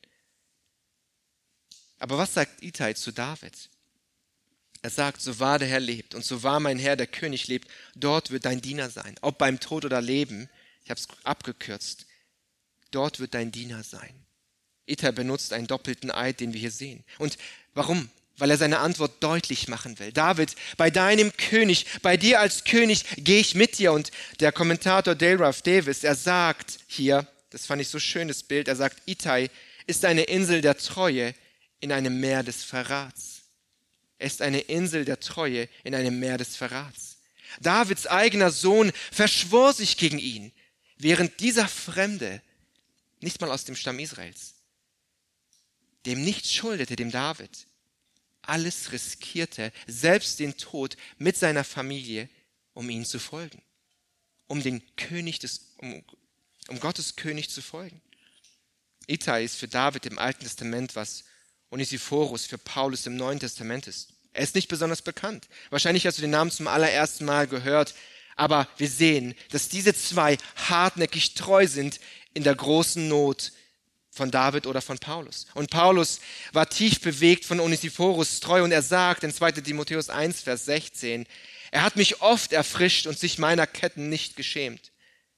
S1: Aber was sagt Ittai zu David? Er sagt, so wahr der Herr lebt und so wahr mein Herr, der König, lebt, dort wird dein Diener sein. Ob beim Tod oder Leben, ich habe es abgekürzt, dort wird dein Diener sein. Ittai benutzt einen doppelten Eid, den wir hier sehen. Und warum? Weil er seine Antwort deutlich machen will. David, bei deinem König, bei dir als König gehe ich mit dir. Und der Kommentator Dale Ralph Davis, er sagt hier, das fand ich so schön, das Bild, er sagt, Ittai ist eine Insel der Treue in einem Meer des Verrats. Er ist eine Insel der Treue in einem Meer des Verrats. Davids eigener Sohn verschwor sich gegen ihn, während dieser Fremde, nicht mal aus dem Stamm Israels, dem nichts schuldete, dem David, alles riskierte, selbst den Tod mit seiner Familie, um ihm zu folgen, um den König des, um, um Gottes König zu folgen. Ittai ist für David im Alten Testament, was Onesiphorus für Paulus im Neuen Testament ist. Er ist nicht besonders bekannt. Wahrscheinlich hast du den Namen zum allerersten Mal gehört, aber wir sehen, dass diese zwei hartnäckig treu sind in der großen Not von David oder von Paulus. Und Paulus war tief bewegt von Onesiphorus Treu und er sagt in zweiter Timotheus eins, Vers sechzehn, er hat mich oft erfrischt und sich meiner Ketten nicht geschämt.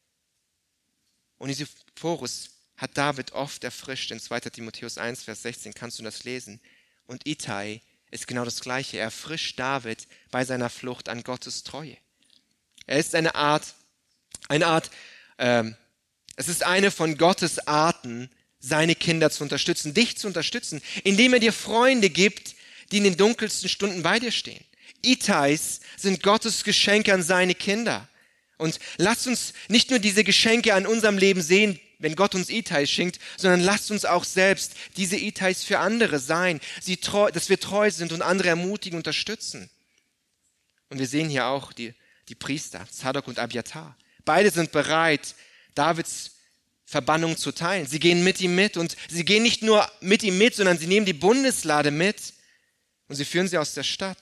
S1: Onesiphorus hat David oft erfrischt. In zweiter Timotheus eins, Vers sechzehn kannst du das lesen. Und Ittai ist genau das Gleiche. Er erfrischt David bei seiner Flucht an Gottes Treue. Er ist eine Art, eine Art, ähm, es ist eine von Gottes Arten, seine Kinder zu unterstützen, dich zu unterstützen, indem er dir Freunde gibt, die in den dunkelsten Stunden bei dir stehen. Ittais sind Gottes Geschenke an seine Kinder. Und lasst uns nicht nur diese Geschenke an unserem Leben sehen, wenn Gott uns Ittais schenkt, sondern lasst uns auch selbst diese Ittais für andere sein, sie treu, dass wir treu sind und andere ermutigen, unterstützen. Und wir sehen hier auch die, die Priester, Zadok und Abiathar. Beide sind bereit, Davids Verbannung zu teilen. Sie gehen mit ihm mit und sie gehen nicht nur mit ihm mit, sondern sie nehmen die Bundeslade mit und sie führen sie aus der Stadt.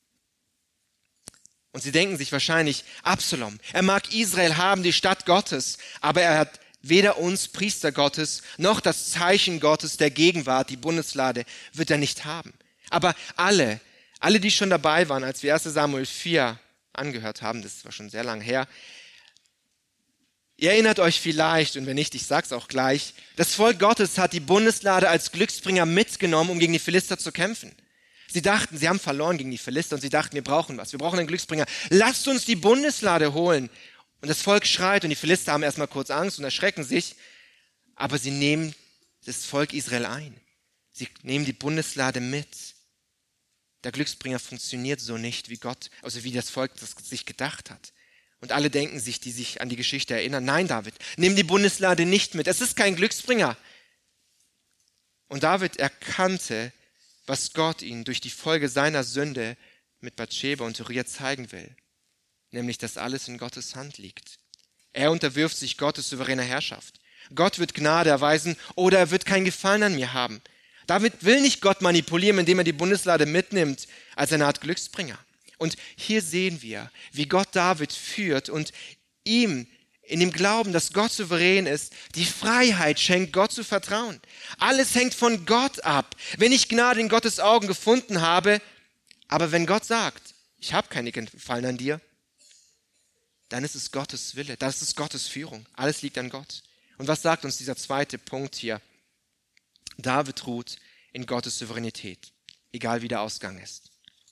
S1: Und sie denken sich wahrscheinlich, Absalom, er mag Israel haben, die Stadt Gottes, aber er hat weder uns, Priester Gottes, noch das Zeichen Gottes der Gegenwart, die Bundeslade, wird er nicht haben. Aber alle, alle, die schon dabei waren, als wir erster Samuel vier angehört haben, das war schon sehr lange her, ihr erinnert euch vielleicht, und wenn nicht, ich sag's auch gleich, das Volk Gottes hat die Bundeslade als Glücksbringer mitgenommen, um gegen die Philister zu kämpfen. Sie dachten, sie haben verloren gegen die Philister und sie dachten, wir brauchen was, wir brauchen einen Glücksbringer. Lasst uns die Bundeslade holen. Und das Volk schreit und die Philister haben erstmal kurz Angst und erschrecken sich, aber sie nehmen das Volk Israel ein. Sie nehmen die Bundeslade mit. Der Glücksbringer funktioniert so nicht, wie Gott, also wie das Volk das sich gedacht hat. Und alle denken sich, die sich an die Geschichte erinnern, nein, David, nimm die Bundeslade nicht mit. Es ist kein Glücksbringer. Und David erkannte, was Gott ihm durch die Folge seiner Sünde mit Bathscheba und Uriah zeigen will. Nämlich, dass alles in Gottes Hand liegt. Er unterwirft sich Gottes souveräner Herrschaft. Gott wird Gnade erweisen oder er wird kein Gefallen an mir haben. David will nicht Gott manipulieren, indem er die Bundeslade mitnimmt als eine Art Glücksbringer. Und hier sehen wir, wie Gott David führt und ihm in dem Glauben, dass Gott souverän ist, die Freiheit schenkt, Gott zu vertrauen. Alles hängt von Gott ab. Wenn ich Gnade in Gottes Augen gefunden habe, aber wenn Gott sagt, ich habe keine Gefallen an dir, dann ist es Gottes Wille, das ist Gottes Führung. Alles liegt an Gott. Und was sagt uns dieser zweite Punkt hier? David ruht in Gottes Souveränität, egal wie der Ausgang ist.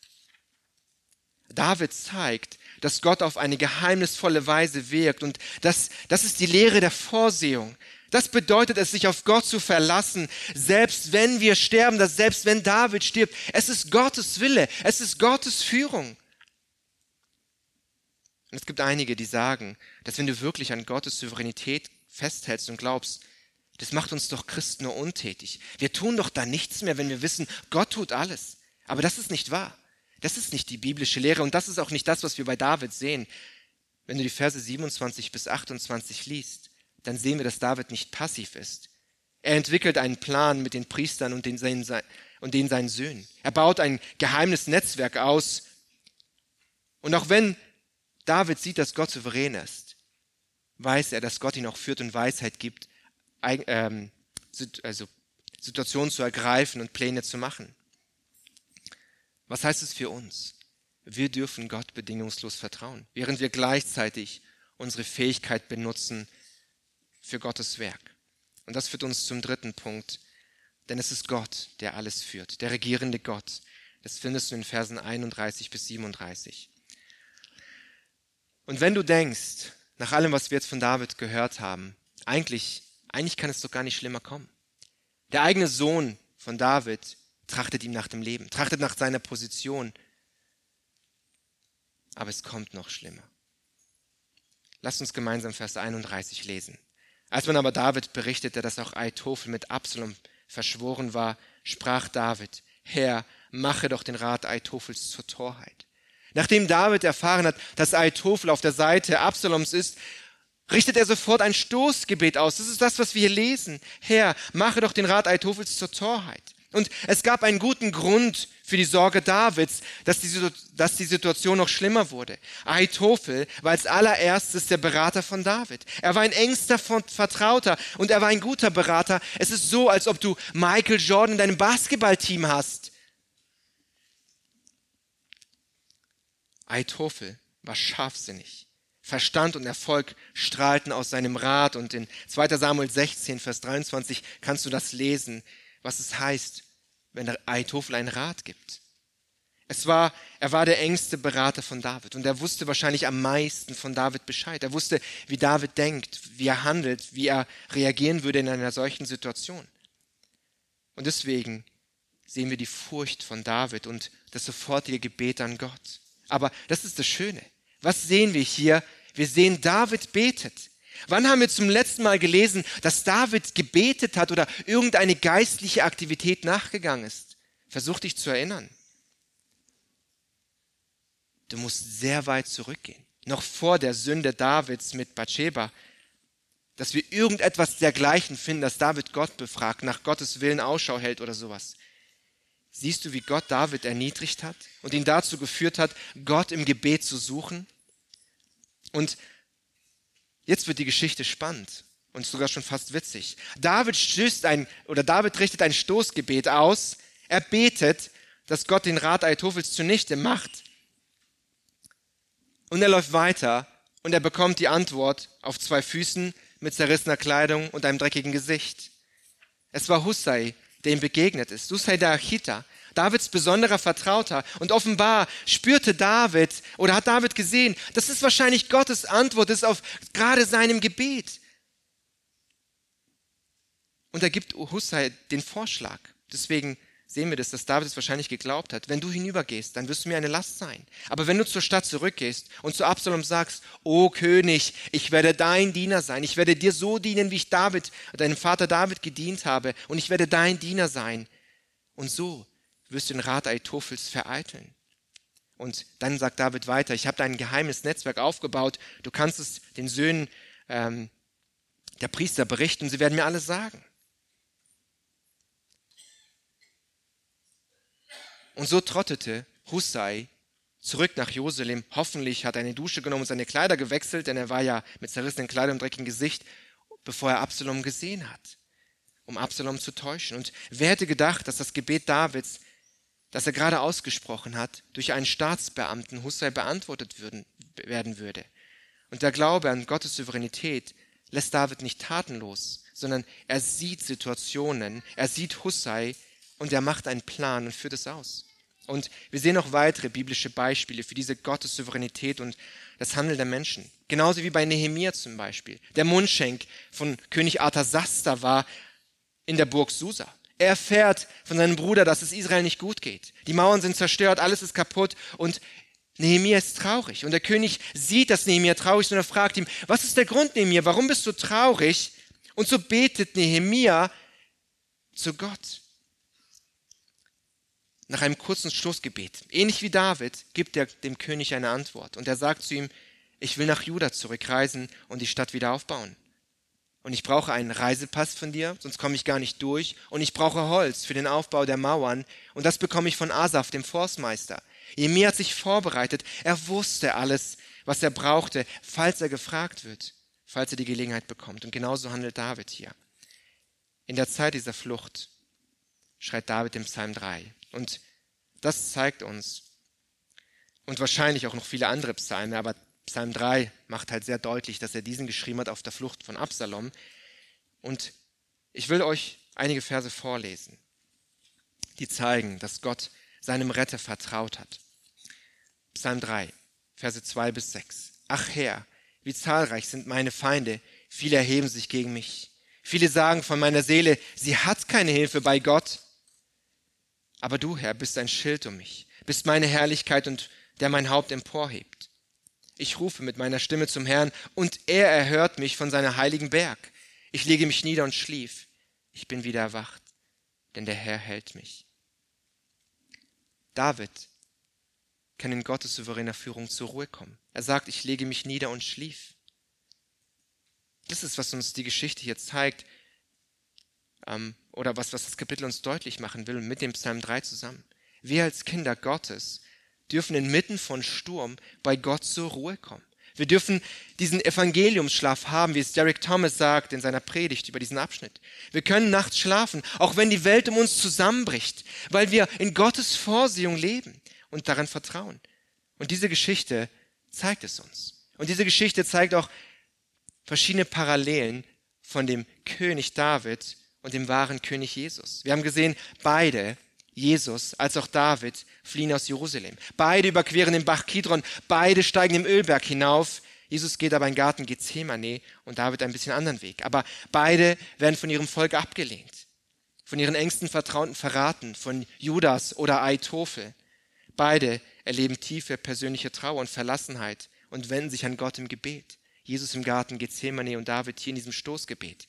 S1: David zeigt, dass Gott auf eine geheimnisvolle Weise wirkt und das, das ist die Lehre der Vorsehung. Das bedeutet es, sich auf Gott zu verlassen, selbst wenn wir sterben, dass selbst wenn David stirbt, es ist Gottes Wille, es ist Gottes Führung. Und es gibt einige, die sagen, dass wenn du wirklich an Gottes Souveränität festhältst und glaubst, das macht uns doch Christen nur untätig. Wir tun doch da nichts mehr, wenn wir wissen, Gott tut alles. Aber das ist nicht wahr. Das ist nicht die biblische Lehre und das ist auch nicht das, was wir bei David sehen. Wenn du die Verse siebenundzwanzig bis achtundzwanzig liest, dann sehen wir, dass David nicht passiv ist. Er entwickelt einen Plan mit den Priestern und den seinen, und den seinen Söhnen. Er baut ein geheimes Netzwerk aus. Und auch wenn David sieht, dass Gott souverän ist, weiß er, dass Gott ihn auch führt und Weisheit gibt, ähm, also Situationen zu ergreifen und Pläne zu machen. Was heißt es für uns? Wir dürfen Gott bedingungslos vertrauen, während wir gleichzeitig unsere Fähigkeit benutzen für Gottes Werk. Und das führt uns zum dritten Punkt, denn es ist Gott, der alles führt, der regierende Gott. Das findest du in Versen einunddreißig bis siebenunddreißig. Und wenn du denkst, nach allem, was wir jetzt von David gehört haben, eigentlich, eigentlich kann es doch gar nicht schlimmer kommen. Der eigene Sohn von David trachtet ihm nach dem Leben, trachtet nach seiner Position. Aber es kommt noch schlimmer. Lasst uns gemeinsam Vers einunddreißig lesen. Als man aber David berichtete, dass auch Ahitophel mit Absalom verschworen war, sprach David, Herr, mache doch den Rat Ahitophels zur Torheit. Nachdem David erfahren hat, dass Ahitophel auf der Seite Absaloms ist, richtet er sofort ein Stoßgebet aus. Das ist das, was wir hier lesen. Herr, mache doch den Rat Ahitophels zur Torheit. Und es gab einen guten Grund für die Sorge Davids, dass die, dass die Situation noch schlimmer wurde. Ahitophel war als allererstes der Berater von David. Er war ein engster Vertrauter und er war ein guter Berater. Es ist so, als ob du Michael Jordan in deinem Basketballteam hast. Ahitophel war scharfsinnig. Verstand und Erfolg strahlten aus seinem Rat und in zweiter Samuel sechzehn, Vers dreiundzwanzig kannst du das lesen, was es heißt, wenn der Ahitophel einen Rat gibt. Es war, er war der engste Berater von David und er wusste wahrscheinlich am meisten von David Bescheid. Er wusste, wie David denkt, wie er handelt, wie er reagieren würde in einer solchen Situation. Und deswegen sehen wir die Furcht von David und das sofortige Gebet an Gott. Aber das ist das Schöne. Was sehen wir hier? Wir sehen, David betet. Wann haben wir zum letzten Mal gelesen, dass David gebetet hat oder irgendeine geistliche Aktivität nachgegangen ist? Versuch dich zu erinnern. Du musst sehr weit zurückgehen, noch vor der Sünde Davids mit Bathscheba, dass wir irgendetwas dergleichen finden, dass David Gott befragt, nach Gottes Willen Ausschau hält oder sowas. Siehst du, wie Gott David erniedrigt hat und ihn dazu geführt hat, Gott im Gebet zu suchen? Und jetzt wird die Geschichte spannend und sogar schon fast witzig. David stößt ein, oder David richtet ein Stoßgebet aus. Er betet, dass Gott den Rat Ahitophels zunichte macht. Und er läuft weiter und er bekommt die Antwort auf zwei Füßen mit zerrissener Kleidung und einem dreckigen Gesicht. Es war Hussai, der ihm begegnet ist. Hussai der Architer, Davids besonderer Vertrauter. Und offenbar spürte David oder hat David gesehen, das ist wahrscheinlich Gottes Antwort ist auf gerade seinem Gebet. Und er gibt Hussai den Vorschlag. Deswegen sehen wir das, dass David es wahrscheinlich geglaubt hat. Wenn du hinübergehst, dann wirst du mir eine Last sein. Aber wenn du zur Stadt zurückgehst und zu Absalom sagst, O König, ich werde dein Diener sein. Ich werde dir so dienen, wie ich David, deinem Vater David gedient habe. Und ich werde dein Diener sein. Und so wirst du den Rat Ahitophels vereiteln. Und dann sagt David weiter, ich habe da ein geheimes Netzwerk aufgebaut. Du kannst es den Söhnen ähm, der Priester berichten und sie werden mir alles sagen. Und so trottete Hussai zurück nach Jerusalem. Hoffentlich hat er eine Dusche genommen und seine Kleider gewechselt, denn er war ja mit zerrissenen Kleidern und dreckigem Gesicht, bevor er Absalom gesehen hat, um Absalom zu täuschen. Und wer hätte gedacht, dass das Gebet Davids, das er gerade ausgesprochen hat, durch einen Staatsbeamten Hussai beantwortet würden, werden würde. Und der Glaube an Gottes Souveränität lässt David nicht tatenlos, sondern er sieht Situationen, er sieht Hussai und er macht einen Plan und führt es aus. Und wir sehen noch weitere biblische Beispiele für diese Gottes Souveränität und das Handeln der Menschen. Genauso wie bei Nehemia zum Beispiel. Der Mundschenk von König Arthasasta war in der Burg Susa. Er erfährt von seinem Bruder, dass es Israel nicht gut geht. Die Mauern sind zerstört, alles ist kaputt und Nehemia ist traurig. Und der König sieht, dass Nehemia traurig ist und er fragt ihn, was ist der Grund, Nehemia? Warum bist du traurig? Und so betet Nehemia zu Gott. Nach einem kurzen Stoßgebet, ähnlich wie David, gibt er dem König eine Antwort. Und er sagt zu ihm, ich will nach Juda zurückreisen und die Stadt wieder aufbauen. Und ich brauche einen Reisepass von dir, sonst komme ich gar nicht durch. Und ich brauche Holz für den Aufbau der Mauern. Und das bekomme ich von Asaf, dem Forstmeister. Nehemia hat sich vorbereitet. Er wusste alles, was er brauchte, falls er gefragt wird, falls er die Gelegenheit bekommt. Und genauso handelt David hier. In der Zeit dieser Flucht schreit David im Psalm drei. Und das zeigt uns, und wahrscheinlich auch noch viele andere Psalme, aber Psalm drei macht halt sehr deutlich, dass er diesen geschrieben hat auf der Flucht von Absalom. Und ich will euch einige Verse vorlesen, die zeigen, dass Gott seinem Retter vertraut hat. Psalm drei, Verse zwei bis sechs. Ach Herr, wie zahlreich sind meine Feinde, viele erheben sich gegen mich. Viele sagen von meiner Seele, sie hat keine Hilfe bei Gott. Aber du, Herr, bist ein Schild um mich, bist meine Herrlichkeit und der mein Haupt emporhebt. Ich rufe mit meiner Stimme zum Herrn und er erhört mich von seiner heiligen Berg. Ich lege mich nieder und schlief. Ich bin wieder erwacht, denn der Herr hält mich. David kann in Gottes souveräner Führung zur Ruhe kommen. Er sagt, ich lege mich nieder und schlief. Das ist, was uns die Geschichte hier zeigt, ähm, oder was, was das Kapitel uns deutlich machen will, mit dem Psalm drei zusammen. Wir als Kinder Gottes dürfen inmitten von Sturm bei Gott zur Ruhe kommen. Wir dürfen diesen Evangeliumsschlaf haben, wie es Derek Thomas sagt in seiner Predigt über diesen Abschnitt. Wir können nachts schlafen, auch wenn die Welt um uns zusammenbricht, weil wir in Gottes Vorsehung leben und daran vertrauen. Und diese Geschichte zeigt es uns. Und diese Geschichte zeigt auch verschiedene Parallelen von dem König David und dem wahren König Jesus. Wir haben gesehen, beide, Jesus als auch David, fliehen aus Jerusalem. Beide überqueren den Bach Kidron, beide steigen im Ölberg hinauf. Jesus geht aber in den Garten Gethsemane und David einen bisschen anderen Weg. Aber beide werden von ihrem Volk abgelehnt, von ihren engsten Vertrauten verraten, von Judas oder Ahitophel. Beide erleben tiefe persönliche Trauer und Verlassenheit und wenden sich an Gott im Gebet. Jesus im Garten Gethsemane und David hier in diesem Stoßgebet.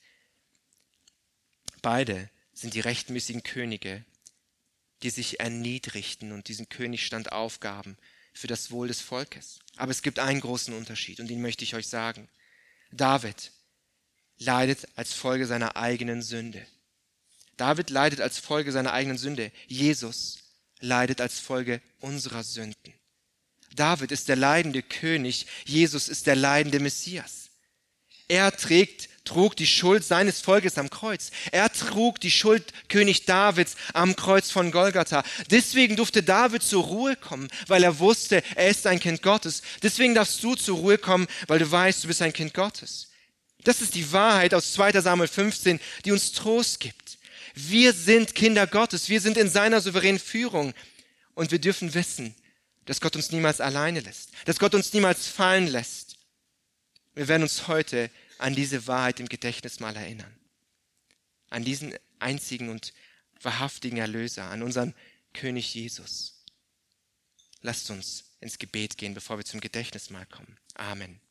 S1: Beide sind die rechtmäßigen Könige, die sich erniedrigten und diesen Königstand aufgaben für das Wohl des Volkes. Aber es gibt einen großen Unterschied und den möchte ich euch sagen. David leidet als Folge seiner eigenen Sünde. David leidet als Folge seiner eigenen Sünde. Jesus leidet als Folge unserer Sünden. David ist der leidende König, Jesus ist der leidende Messias. Er trägt trug die Schuld seines Volkes am Kreuz. Er trug die Schuld König Davids am Kreuz von Golgatha. Deswegen durfte David zur Ruhe kommen, weil er wusste, er ist ein Kind Gottes. Deswegen darfst du zur Ruhe kommen, weil du weißt, du bist ein Kind Gottes. Das ist die Wahrheit aus zweiter Samuel fünfzehn, die uns Trost gibt. Wir sind Kinder Gottes, wir sind in seiner souveränen Führung und wir dürfen wissen, dass Gott uns niemals alleine lässt, dass Gott uns niemals fallen lässt. Wir werden uns heute an diese Wahrheit im Gedächtnis mal erinnern. An diesen einzigen und wahrhaftigen Erlöser, an unseren König Jesus. Lasst uns ins Gebet gehen, bevor wir zum Gedächtnismahl kommen. Amen.